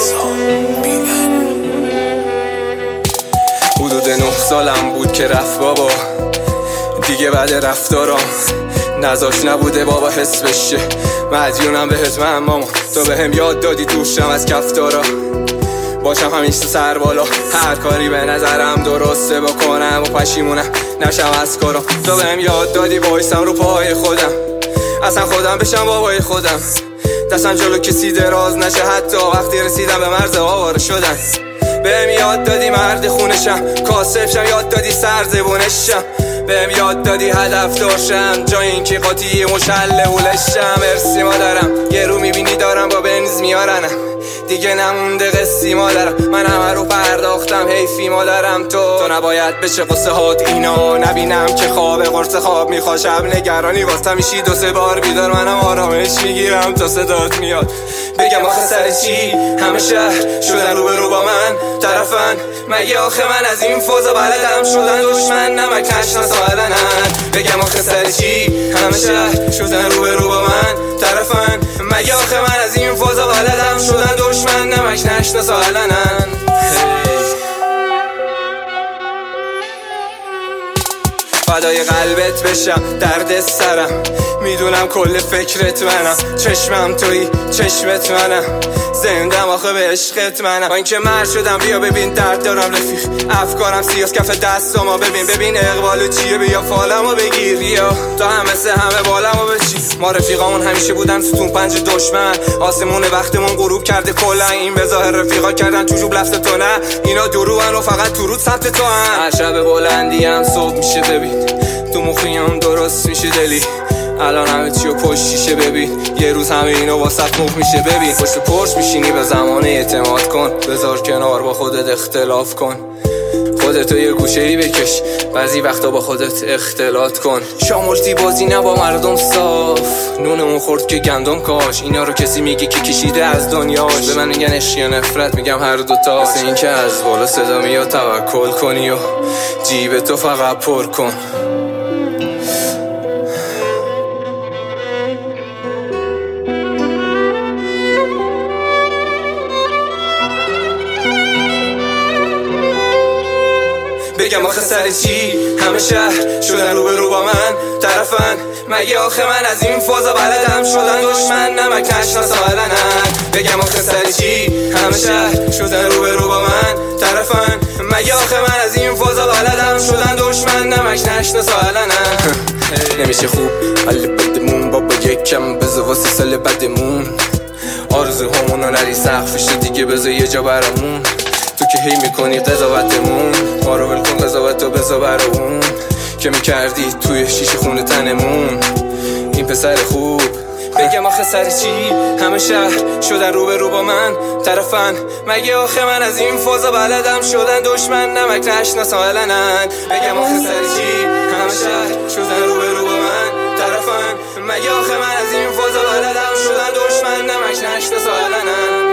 حدود 9 سالم بود که رفت بابا دیگه بعد رفتارم نزاش نبوده بابا حس بشه مدیونم بهت من ماما تو بهم یاد دادی دوشم از کفتارا باشم همیشه سر بالا هر کاری به نظرم درسته بکنم و پشیمونم نشم از کارم تو بهم یاد دادی بایستم رو پای خودم اصلا خودم بشم بابای خودم دستم جلو کسی دراز نشه حتی وقتی رسیدم به مرز آواره شدن بهم یاد دادی مرد خونشم کاسبشم یاد دادی سرزبونشم بهم یاد دادی هدف داشتم جای این که قاطی مشله هولشم مرسی مادرم یه رو میبینی دارم با بنز میارنم دیگه نمونده قصی مادرم من همه رو پرداختم حیفی مادرم تو نباید بشه قصه هات اینا نبینم که خواب قرص خواب میخوا شب نگرانی واسه میشی 2-3 بار بیدار منم آرامش میگیرم تا صدات میاد بگم آخه سر چی همه شهر شدن رو با من طرفن مگه آخه من از این فوزا بلدم شدن دشمن نمک نشناسالنن بگم آخه سر چی همه شهر شدن رو با من طرفن مگه آخه من از این فوزا بلدم شدن دشمن نمک نشناسالنن فدای قلبت بشم درد سرم میدونم کل فکرت منم چشمم توی چشمت منم زندم آخه به عشقت منم با اینکه مرد شدم بیا ببین درد دارم رفیق افکارم سیاس کف دستامو ببین اقبالو چیه بیا فالمو بگیر بیا تا هم مثل همه بالمو بچین ما رفیقامون همیشه بودن ستون پنج دشمن آسمون وقتمون غروب کرده کلا این به ظاهر رفیقا کردن تو جوب لفت تو نه اینا دروغن و فقط تو رود سمت تو هن هر شب بلندیم صبح میشه ببین تو مخیم درست میشه دلی الان همه چیو پشت شیشه ببین یه روز همه اینو واسط مخ میشه ببین پشت پرش میشینی به زمانه اعتماد کن بذار کنار با خودت اختلاف کن خودتو یه گوشه‌ای بکش بعضی وقتا با خودت اختلاط کن شاملتی بازی نه با مردم صاف نونمون خورد که گندم کاش اینا رو کسی میگه که کشیده از دنیاش به من میگن عشق یا نفرت میگم هر دوتا مثل این که از بالا صدا میاد توکل کنی و جیبتو فقط پر کن بگم آخه سر چی همه شهر شدن رو با من طرفن مگه آخه من از این فازا بلدم شدن دشمن نمک نشناسالنن بگم آخه سر چی همه شهر شدن رو با من طرفن مگه آخه من از این فازا بلدم شدن دشمن نمک نشناسالنن نمیشه خوب حل بدمون بابا یکم بذار واسه سال بدمون آرزوهامونو نری سقفش دیگه بذار یه جا برامون تو که هی میکنی قضاوتمون ما رو ول کن قضاوتو بذار برامون که میکردی توی شیشه خونه تنمون این پسر خوب بگم آخه سر چی همه شهر شدن رو با من طرفن مگه آخه من از این فازا بلدم شدن دشمن نمک نشناسالنن بگم آخه سر چی همه شهر شدن رو با من طرفن مگه آخه من از این فازا بلدم شدن دشمن نمک نشناسالنن